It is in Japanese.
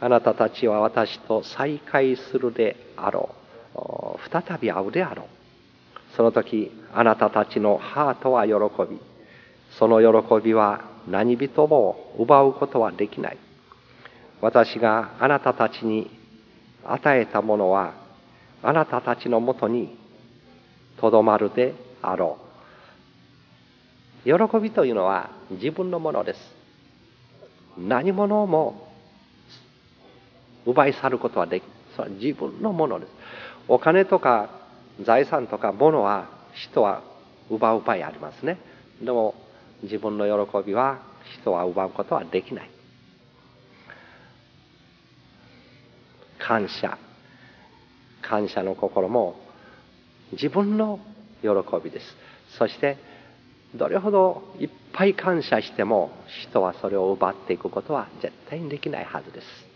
あなたたちは私と再会するであろう。再び会うであろう。その時、あなたたちのハートは喜び、その喜びは何人も奪うことはできない。私があなたたちに与えたものは、あなたたちのもとにとどまるであろう。喜びというのは自分のものです。何者も奪い去ることはできない。それは自分のものです。お金とか財産とか物は人は奪う場合ありますね。でも自分の喜びは人は奪うことはできない。感謝の心も自分の喜びです。そしてどれほどいっぱい感謝しても人はそれを奪っていくことは絶対にできないはずです。